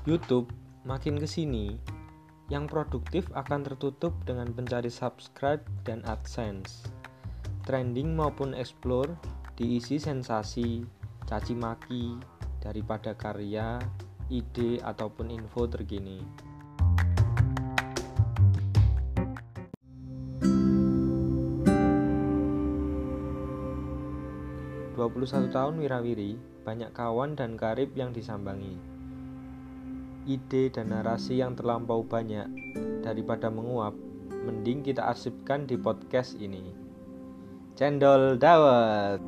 YouTube makin kesini, yang produktif akan tertutup dengan pencari subscribe dan AdSense. Trending maupun explore diisi sensasi, caci maki, daripada karya, ide ataupun info terkini. "21 tahun wirawiri, banyak kawan dan karib yang disambangi. Ide dan narasi yang terlampau banyak, daripada menguap, mending kita arsipkan di podcast ini. Cendol Dawet.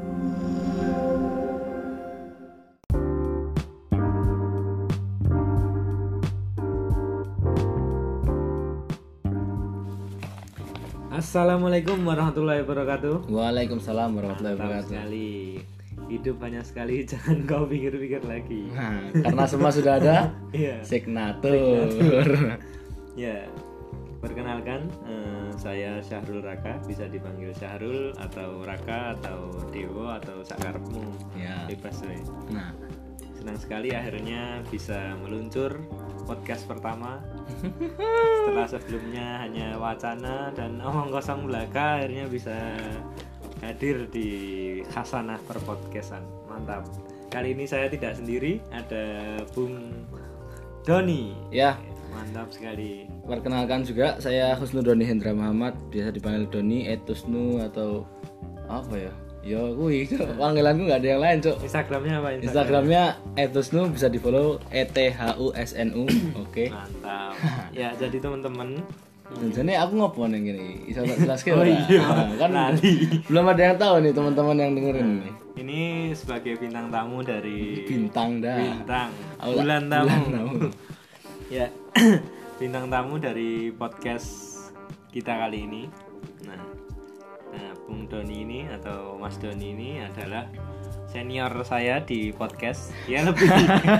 Assalamualaikum warahmatullahi wabarakatuh. Waalaikumsalam warahmatullahi Mantap wabarakatuh. sekali. Hidup banyak sekali, jangan kau pikir-pikir lagi. Nah, karena semua sudah ada Iya. signatur. Ya, perkenalkan, saya Syahrul Raka, bisa dipanggil Syahrul atau Raka atau Dewo atau sakarepmu. Ya. Bebas we. Nah, Senang sekali akhirnya bisa meluncur podcast pertama. Setelah sebelumnya hanya wacana dan omong kosong belaka, akhirnya bisa hadir di Khasanah Perpodcastan. Mantap. Kali ini saya tidak sendiri, ada Bung Doni. ya, Mantap sekali. perkenalkan juga saya Husnu Doni Hendra Muhammad, biasa dipanggil Doni, Etusnu atau apa ya? Ya, kuwi panggilanku nggak ada yang lain, Cok. Instagramnya apa? Instagramnya Etusnu, bisa di follow ETHUSNU. Oke. Mantap. Ya, jadi teman-teman. Jadi aku ngopo ning gini, iso tak jelaske Oh ora? iya, Nah, kan lali. belum ada yang tahu nih teman-teman yang dengerin nih. Ini sebagai bintang tamu dari Bintang dah. Bintang Aula- bulan tamu. bulan tamu. Ya, bintang tamu dari podcast kita kali ini. Nah, Bung Doni ini atau Mas Doni ini adalah senior saya di podcast. Dia lebih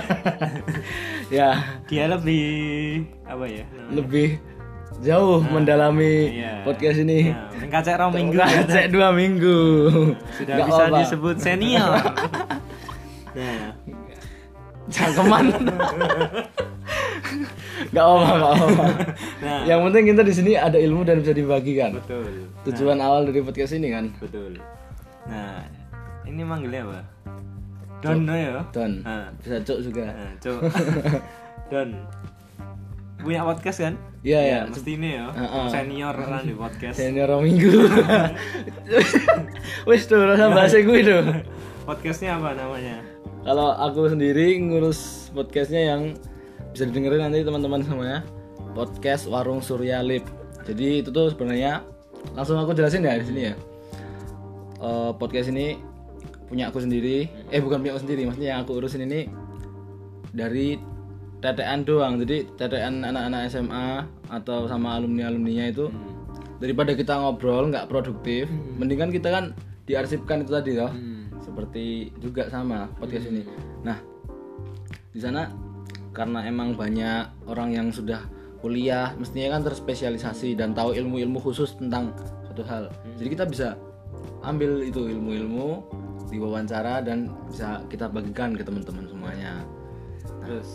Ya, dia lebih apa ya? namanya? lebih jauh mendalami Iya. podcast ini. Nah, mengkacek rong minggu. Cek 2 minggu. Sudah Nggak bisa apa-apa. disebut senior. Nah, Cangkeman. Gak apa-apa. nah, Yang penting kita di sini ada ilmu dan bisa dibagikan. betul. Tujuan awal dari podcast ini kan. Betul. Nah, ini manggilnya apa? Don ya. Don. Nah, Bisa Cuk juga. nah, coba. Don. Punya podcast kan? Iya, ya. Mesti ini ya. Heeh. Senior kan di podcast. Senior rong minggu. Wis tuh rasa bahasa gue tuh. Podcastnya apa namanya? Kalau aku sendiri ngurus podcastnya yang bisa didengerin nanti teman-teman semuanya, podcast Warung Surya Lip. Jadi itu tuh sebenarnya langsung aku jelasin ya di sini ya. Podcast ini punya aku sendiri, bukan punya aku sendiri, maksudnya yang aku urusin ini dari tetean doang. Jadi tetean anak-anak SMA atau sama alumni-alumninya itu daripada kita ngobrol nggak produktif, mendingan kita kan diarsipkan itu tadi loh. Seperti juga sama podcast ini. Nah, di sana karena emang banyak orang yang sudah kuliah, mestinya kan terspesialisasi dan tahu ilmu-ilmu khusus tentang suatu hal. Jadi kita bisa ambil itu ilmu-ilmu, diwawancara dan bisa kita bagikan ke teman-teman semuanya. Terus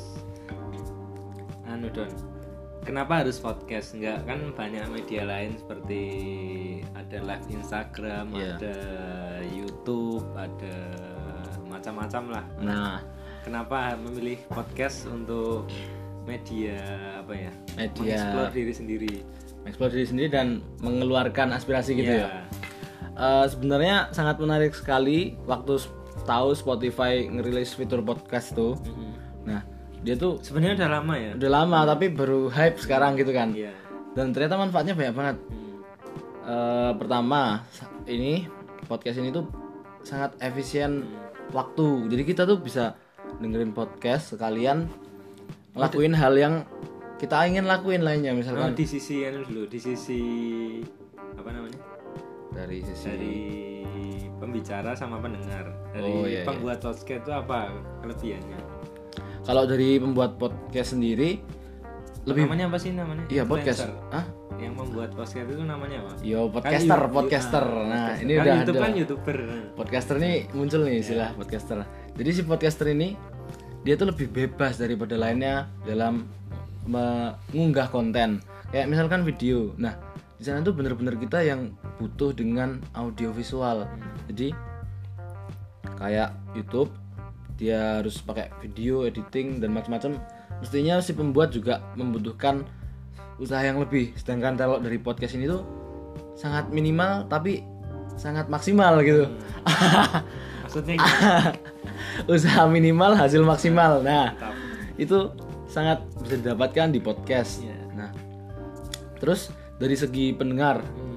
Don. Kenapa harus podcast? Enggak kan banyak media lain seperti ada live Instagram, Iya. ada YouTube, ada macam-macam lah. Nah, Kenapa memilih podcast untuk media apa ya? Media. Mengeksplor diri sendiri. explore diri sendiri dan mengeluarkan aspirasi gitu Iya. ya. Sebenarnya sangat menarik sekali waktu tahu Spotify ngerilis fitur podcast tuh. Nah, dia tuh Sebenarnya udah lama ya. udah lama tapi baru hype sekarang gitu kan. Iya. Dan ternyata manfaatnya banyak banget. Pertama, ini podcast ini tuh sangat efisien waktu. Jadi kita tuh bisa dengerin podcast sekalian ngelakuin hal yang kita ingin lakuin lainnya, misalkan Di sisi dulu, di sisi apa namanya? dari sisi Dari pembicara sama pendengar. Dari Oh, iya, pembuat podcast itu apa kelebihannya? kalau dari pembuat podcast sendiri lebih Namanya apa sih namanya? iya podcast. Influencer. Hah? Yang membuat podcast itu namanya apa? Yo podcaster, Kan podcaster. Nah, ini kan udah YouTube ada. kan YouTuber. Podcaster nih muncul nih istilah podcaster. Jadi si podcaster ini dia tuh lebih bebas daripada lainnya dalam mengunggah konten. Kayak misalkan video. Nah, di sana tuh bener-bener kita yang butuh dengan audio visual. Jadi kayak YouTube dia harus pakai video editing dan macam-macam. Mestinya si pembuat juga membutuhkan usaha yang lebih. Sedangkan kalau dari podcast ini tuh sangat minimal tapi sangat maksimal gitu. Maksudnya Usaha minimal hasil maksimal. Nah, mantap. itu sangat bisa didapatkan di podcast. Iya. Nah, terus dari segi pendengar,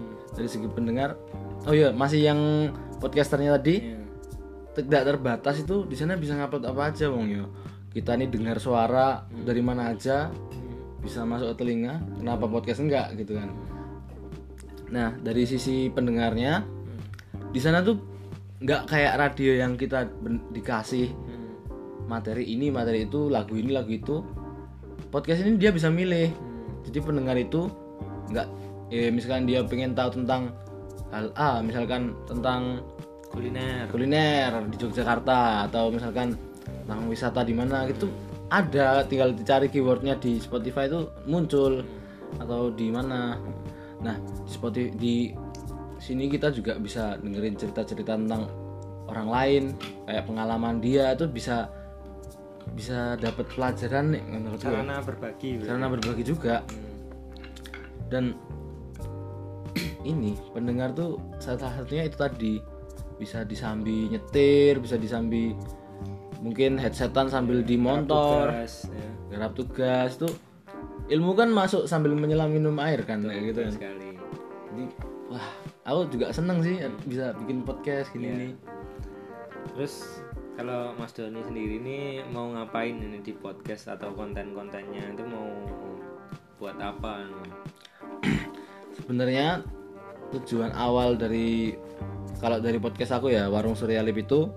oh iya, masih yang podcasternya tadi Iya. tidak terbatas itu, di sana bisa ngupload apa aja, Bang yo. Kita nih dengar suara dari mana aja, bisa masuk ke telinga. Kenapa podcast enggak gitu kan? Nah, dari sisi pendengarnya, di sana tuh nggak kayak radio yang kita dikasih materi ini, materi itu, lagu ini, lagu itu. Podcast ini dia bisa milih. Jadi pendengar itu nggak, misalkan dia pengen tahu tentang hal A, misalkan tentang kuliner di Yogyakarta, atau misalkan tentang wisata di mana gitu, ada, tinggal dicari keywordnya di Spotify itu muncul, atau di mana. Nah, di sini kita juga bisa dengerin cerita-cerita tentang orang lain, kayak pengalaman dia itu bisa dapat pelajaran nih menurut gue. Sarana berbagi juga. Dan ini pendengar tuh salah satunya itu tadi, bisa disambi nyetir, bisa disambi mungkin headsetan sambil di motor, garap tugas tuh. Ilmu kan masuk sambil menyelam minum air kan, kayak gitu kan. Sekali. Jadi wah, aku juga seneng sih bisa bikin podcast gini nih. Terus kalau Mas Doni sendiri nih mau ngapain ini di podcast atau konten-kontennya itu mau buat apa? Sebenarnya tujuan awal dari, kalau dari podcast aku ya, Warung Surya Lip itu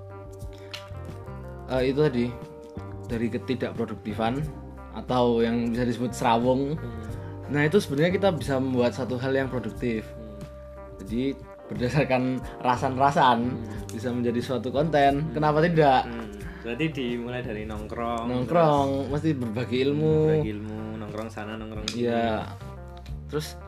tadi, dari ketidakproduktifan atau yang bisa disebut serawung. Nah, itu sebenarnya kita bisa membuat satu hal yang produktif. Jadi berdasarkan rasan-rasan bisa menjadi suatu konten. Kenapa tidak? Berarti dimulai dari nongkrong, Mesti berbagi ilmu, nongkrong sana nongkrong sini. iya. Terus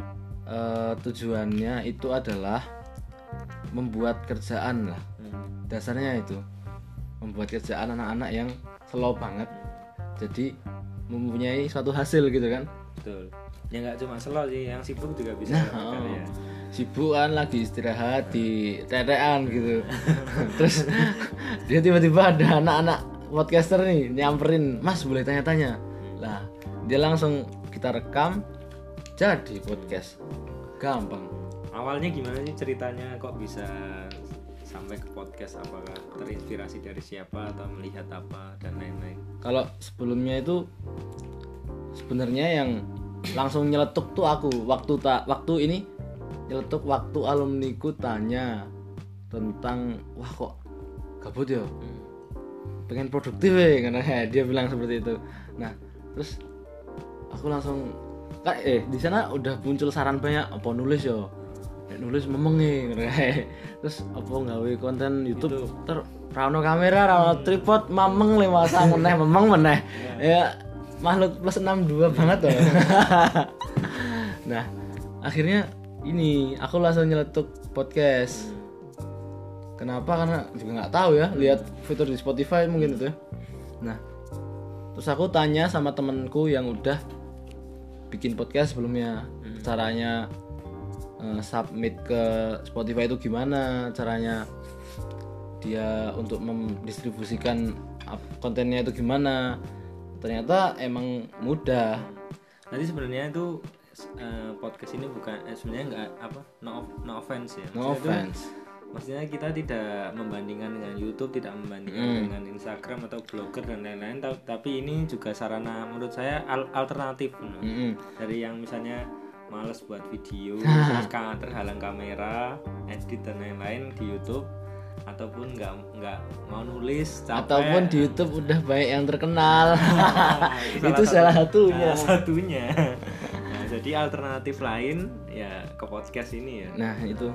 tujuannya itu adalah membuat kerjaan lah. Dasarnya itu membuat kerjaan anak-anak yang slow banget, jadi mempunyai suatu hasil gitu kan. Betul. Ya nggak cuma slow sih, yang sibuk juga bisa berkarya. Sibuk kan, lagi istirahat di tetean gitu. Terus dia tiba-tiba ada anak-anak podcaster nih nyamperin, "Mas, boleh tanya-tanya?" Lah, dia langsung kita rekam, jadi podcast. Gampang. Awalnya gimana sih ceritanya kok bisa sampai ke podcast? Apakah terinspirasi dari siapa atau melihat apa dan lain-lain? Kalau sebelumnya itu sebenarnya yang langsung nyeletuk tuh aku waktu ini nyeletuk waktu alumniku tanya tentang, wah kok gabut ya, pengen produktif ya, karena dia bilang seperti itu. Nah, terus aku langsung di sana udah muncul saran banyak, apa nulis ya, nulis memeng terus apa nggawe konten YouTube rano kamera, rano tripod, mameng le masa meneh memeng meneh ya, makhluk plus 62 banget loh. Nah, akhirnya ini aku langsung nyeletuk podcast. Kenapa? Karena juga nggak tahu ya, lihat fitur di Spotify mungkin itu ya. Nah, terus aku tanya sama temenku yang udah bikin podcast sebelumnya, caranya submit ke Spotify itu gimana, caranya dia untuk mendistribusikan kontennya itu gimana. Ternyata emang mudah. Nanti sebenarnya itu podcast ini bukan sebenarnya nggak apa, no offense ya. No offense. Maksudnya kita tidak membandingkan dengan YouTube, tidak membandingkan dengan Instagram atau blogger dan lain-lain, tapi ini juga sarana menurut saya alternatif dari yang misalnya males buat video, terus terhalang kamera, edit dan lain-lain di YouTube, ataupun nggak mau nulis, capek, ataupun di YouTube udah banyak yang terkenal. Itu salah satunya. Nah, jadi alternatif lain ya ke podcast ini ya. Nah, itu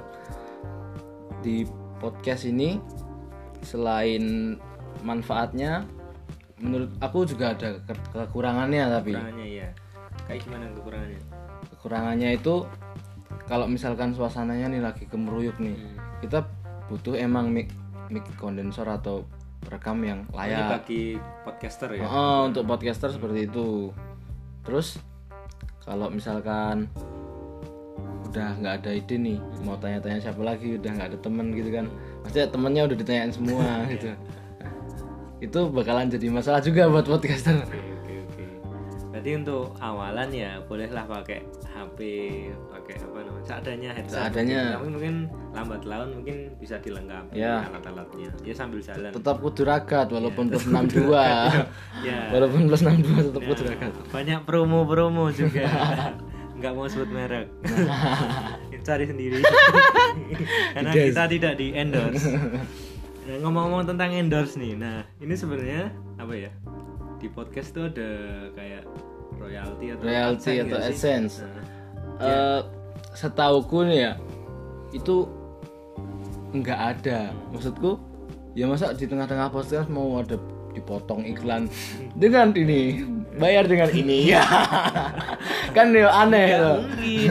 di podcast ini selain manfaatnya menurut aku juga ada kekurangannya, tapi Kekurangannya ya. Kayak gimana kekurangannya? kekurangannya itu kalau misalkan suasananya nih lagi kemeruyuk nih, kita butuh emang mic kondensor atau perekam yang Ini layak. bagi podcaster ya. Untuk podcaster seperti itu. Terus kalau misalkan udah nggak ada ide nih, mau tanya-tanya siapa lagi, udah nggak ada temen gitu kan, maksudnya temennya udah ditanyain semua gitu, itu bakalan jadi masalah juga buat podcaster. Oke. Berarti untuk awalan ya bolehlah pakai HP, pakai apa namanya, seadanya headset. Seadanya. Tapi mungkin lambat laun mungkin bisa dilengkapi Ya. alat-alatnya. Ya sambil jalan. Tetap kudu ragat walaupun plus 62. Ya. Walaupun plus 62 tetap kudu ragat. Banyak promo juga. Nggak mau sebut merek. Cari sendiri. Karena kita tidak di endorse. Nah, ngomong-ngomong tentang endorse nih. Nah, ini sebenarnya apa ya? Di podcast tuh ada kayak royalty atau nggak sih? AdSense. Nah, Setauku nih ya, itu nggak ada. Maksudku, ya masa di tengah-tengah podcast mau ada dipotong iklan dengan ini, bayar dengan ini, ya kan ya aneh loh. mungkin.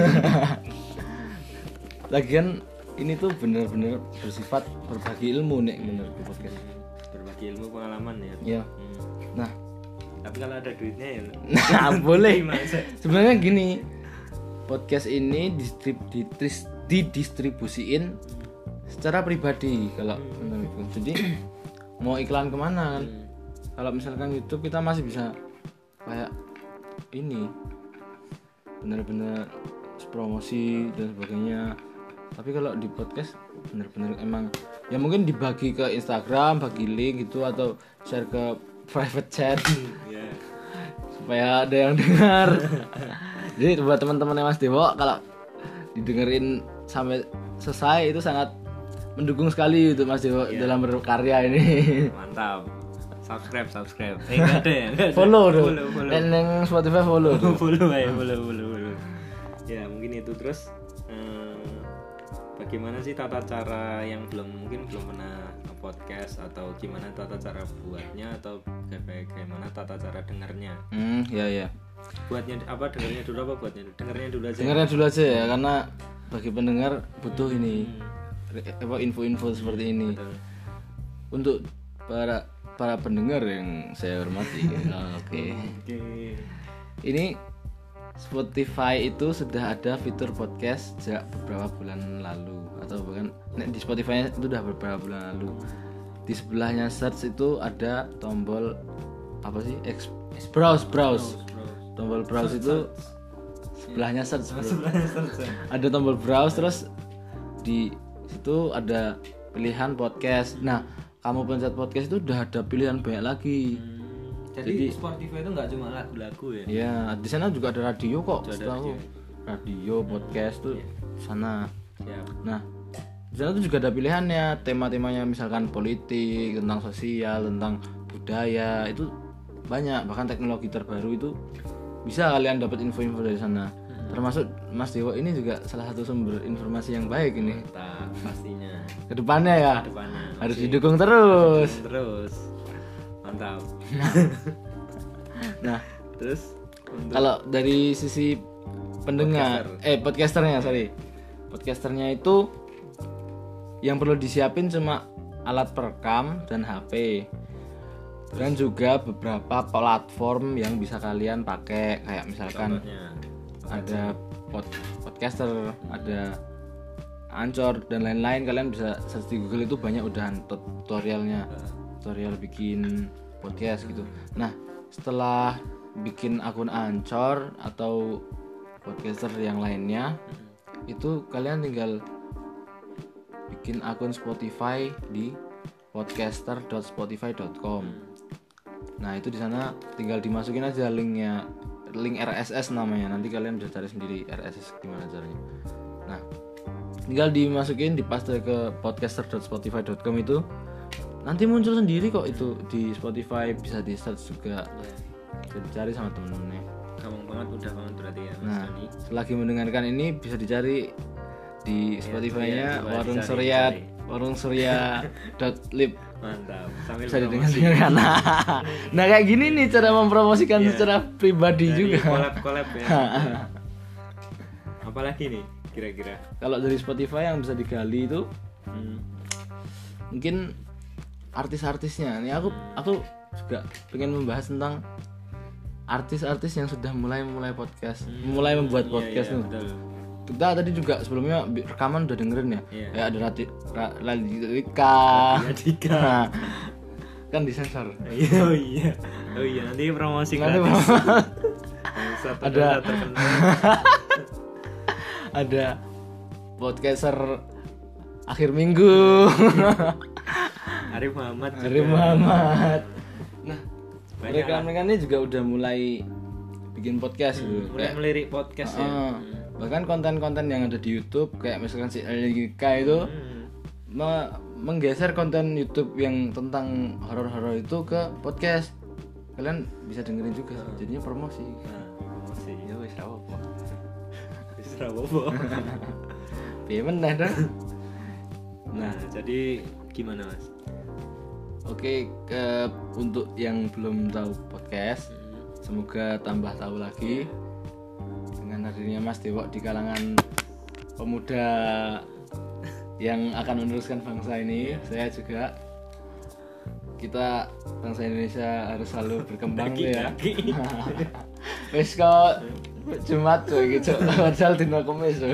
Lagian ini tuh bener-bener bersifat berbagi ilmu nih bener di podcast. Berbagi ilmu pengalaman ya. Ya, Hmm. nah, Tapi kalau ada duitnya ya. boleh. Gimana sih? Sebenarnya gini, podcast ini didistribusiin secara pribadi kalau menurutku. Jadi mau iklan kemana kan? Kalau misalkan YouTube kita masih bisa kayak ini bener-bener promosi dan sebagainya. Tapi kalau di podcast bener-bener emang ya mungkin dibagi ke Instagram, bagi link gitu atau share ke private chat Ya. supaya ada yang dengar. Jadi buat teman-teman yang Mas Dewo, kalau didengerin sampai selesai itu sangat mendukung sekali untuk Mas Dewo dalam berkarya ini. Mantap. Subscribe. Enggak ada ya? Enggak ada. Follow dong. Follow. Dan yang Spotify follow tuh. follow. Ya mungkin itu. Terus bagaimana sih tata cara yang mungkin belum pernah podcast, atau gimana tata cara buatnya, atau bagaimana tata cara dengarnya? Ya. Buatnya apa, dengarnya dulu apa buatnya? Dengarnya dulu aja. Dengarnya dulu aja ya, karena bagi pendengar butuh ini apa info-info seperti ini. Betul. Untuk para pendengar yang saya hormati. Oke. Ini Spotify itu sudah ada fitur podcast sejak beberapa bulan lalu, atau bahkan di Spotify itu sudah beberapa bulan lalu. Di sebelahnya search itu ada tombol apa sih? Browse. Tombol browse itu sebelahnya search. Ada tombol browse, terus di situ ada pilihan podcast. Nah, kamu pencet podcast itu udah ada pilihan banyak lagi. Jadi Spotify itu nggak cuma lagu-lagu ya? Ya, di sana juga ada radio kok. Ada setahu. Radio, podcast tuh sana. Siap. Nah, di sana tuh juga ada pilihannya, tema-temanya misalkan politik, tentang sosial, tentang budaya, itu banyak. Bahkan teknologi terbaru itu bisa kalian dapat info-info dari sana. Termasuk Mas Dewo ini juga salah satu sumber informasi yang baik ini. Mantap, pastinya. Kedepannya ya Depannya harus didukung terus. Mantap. Nah, Terus kalau dari sisi pendengar, podcasternya itu yang perlu disiapin cuma alat perekam dan HP, dan juga beberapa platform yang bisa kalian pakai, kayak misalkan contohnya ada podcaster, ada Anchor dan lain-lain. Kalian bisa search di Google, itu banyak udahan tutorial bikin podcast gitu. Nah, setelah bikin akun Anchor atau podcaster yang lainnya, itu kalian tinggal bikin akun Spotify di podcaster.spotify.com. Nah, itu di sana tinggal dimasukin aja linknya, link RSS namanya. Nanti kalian bisa cari sendiri RSS gimana caranya. Nah, tinggal dimasukin, dipaste ke podcaster.spotify.com, itu nanti muncul sendiri kok. Itu di Spotify bisa di search juga, bisa dicari sama temen-temennya. gampang banget, mudah banget berarti ya Mas Nah, Dani. selagi mendengarkan ini bisa dicari di Spotify-nya coba Warung dicari. Surya, warung surya.lib. Mantap. Sambil Bisa promosi. didengar. Nah kayak gini nih cara mempromosikan Iya. secara pribadi Dari juga. collab ya. Apalagi nih kira-kira? Kalau dari Spotify yang bisa digali itu mungkin artis-artisnya. Nih aku juga pengen membahas tentang artis-artis yang sudah mulai podcast, mulai membuat podcast Iya, tuh. betul. Kita tadi juga sebelumnya rekaman udah dengerin ya. Iya. Ya ada Radika. Radika. Nah, kan disensor. Oh iya nanti promosi Nanti gratis. Bangsat, Ada. terkenal. Ada podcaster akhir minggu. Arif Muhammad juga. Arif Muhammad. Nah, Banyak mereka ini juga udah mulai bikin podcast gitu. Mulai melirik podcast ya. Bahkan konten-konten yang ada di YouTube kayak misalkan si Alika itu menggeser konten YouTube yang tentang horor-horor itu ke podcast. Kalian bisa dengerin juga. Jadinya promosi. Promosi. Ya wis ra apa. Wis ra apa-apa. Piye meneh dah. Nah, jadi gimana Mas? Oke, untuk yang belum tahu podcast, semoga tambah tahu lagi dengan hadirnya Mas Dewo di kalangan pemuda yang akan meneruskan bangsa ini. Saya juga, kita bangsa Indonesia harus selalu berkembang ya. Wes kok Jumat tuh gitu, padahal dino Kamis tuh.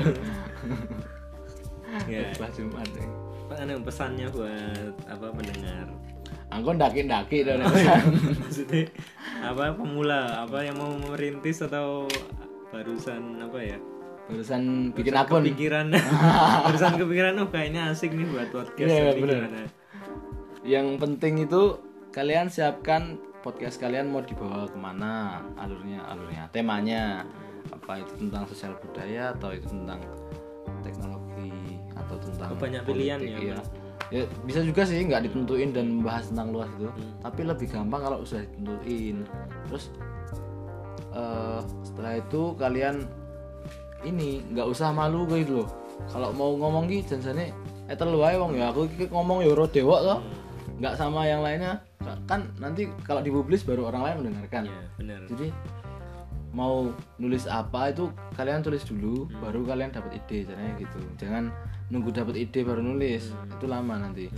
Ya. Pas Jumat. Pesannya buat apa pendengar? Aku ndaki-ndaki dong. Maksudnya apa pemula, apa yang mau merintis atau barusan apa ya? Barusan bikin Barusan akun. Kepikiran. Barusan kepikiran kayaknya asik nih buat podcast. Iya, Tapi bener. gimana? Yang penting itu kalian siapkan podcast kalian mau dibawa kemana, alurnya, temanya apa, itu tentang sosial budaya atau itu tentang teknologi atau tentang banyak politik, pilihan ya, iya. Ya bisa juga sih nggak ditentuin dan membahas tentang luas itu, tapi lebih gampang kalau sudah ditentuin. Terus setelah itu kalian ini nggak usah malu gitu loh. Kalau mau ngomong gitu janjane telu wae wong ya, aku iki ngomong ya ora dewek toh. Nggak sama yang lainnya. Kan nanti kalau dipublis baru orang lain mendengarkan. Iya, benar. Jadi mau nulis apa itu kalian tulis dulu baru kalian dapat ide, caranya gitu. Jangan nunggu dapat ide baru nulis. Itu lama nanti.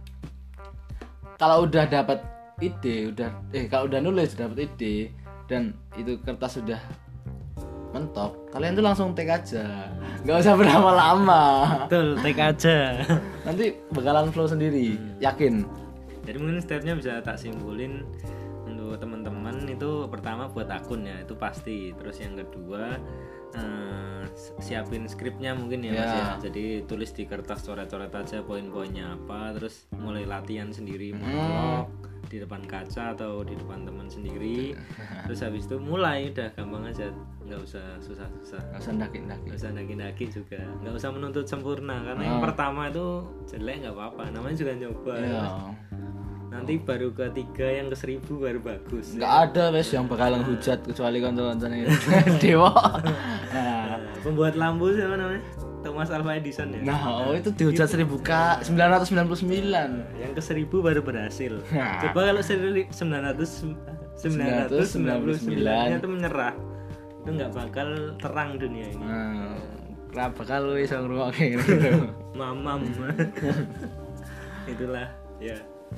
Kalau udah dapat ide, kalau udah nulis dapat ide dan itu kertas sudah mentok, kalian tuh langsung take aja. Nggak usah berlama-lama. Betul, take aja. Nanti bakalan flow sendiri, yakin. Jadi mungkin stepnya bisa tak simpulin untuk teman-teman itu pertama buat akun ya, itu pasti. Terus yang kedua siapin skripnya mungkin ya Mas ya. Jadi tulis di kertas coret-coret aja poin-poinnya apa, terus mulai latihan sendiri monolog di depan kaca atau di depan teman sendiri. Terus habis itu mulai udah gampang aja, nggak usah susah-susah. Nggak usah ndaki-ndaki. Nggak usah nagi-nagi juga, nggak usah menuntut sempurna karena yang pertama itu jelek nggak apa-apa, namanya juga nyoba. Iya. Nanti baru ketiga yang ke 1000 baru bagus. Nggak ada wes yang bakalan hujat kecuali konten-konten Dewa. Nah, Pembuat lampu siapa namanya? Thomas Alva Edison ya. nah, itu dihujat 1999. Yang ke 1000 baru berhasil. Nah. Coba kalau 999 itu menyerah, itu nggak bakal terang dunia ini. Nah, ora bakal lu iso ngrungokke gitu. Mamam. Itulah ya.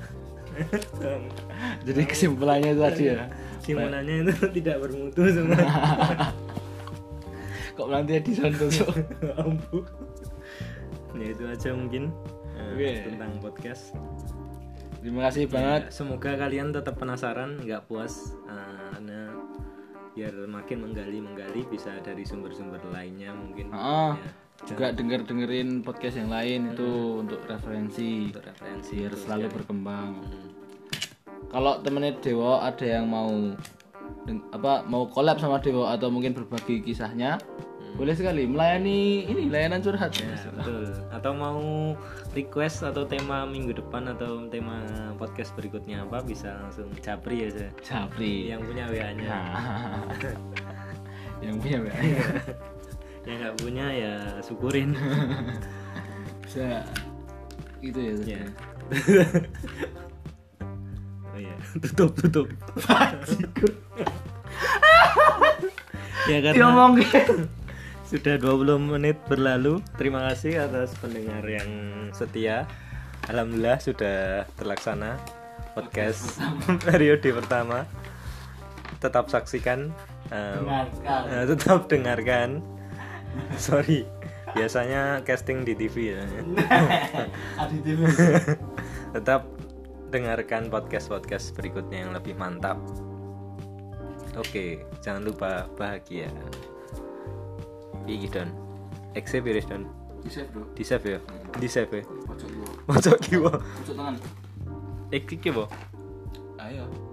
Jadi kesimpulannya itu tadi ya. Simulanya itu tidak bermutu semua. Kok nanti Edison tuh. Ampun. Ya itu aja mungkin Oke. tentang podcast. Terima kasih banget. Semoga kalian tetap penasaran, nggak puas, karena biar makin menggali bisa dari sumber-sumber lainnya mungkin. Heeh. Ya, Juga dengerin podcast yang lain itu untuk referensi. untuk referensi Biar terus selalu ya. berkembang. Kalau temennya Dewo ada yang mau mau collab sama Dewo atau mungkin berbagi kisahnya, boleh sekali melayani ini layanan curhat. Ya, betul. Atau mau request atau tema minggu depan atau tema podcast berikutnya apa, bisa langsung japri aja. Japri. Yang punya WA-nya. Yang punya ya. Yang nggak punya ya syukurin. Bisa gitu ya. Ya. Oh iya, tutup. Ya karena Diomongin. sudah 20 menit berlalu. Terima kasih atas pendengar yang setia. Alhamdulillah sudah terlaksana podcast periode pertama. Tetap saksikan, tetap dengarkan. Sorry, biasanya casting di TV ya. Aditif. Tetap dengarkan podcast berikutnya yang lebih mantap. Oke, jangan lupa bahagia. Iki Don. Exe beres Don. Di save, Bro. Di save ya. Pojok kiwa. Pojok kiwa. Pojok tangan. Iki ki, Bo. Ayo.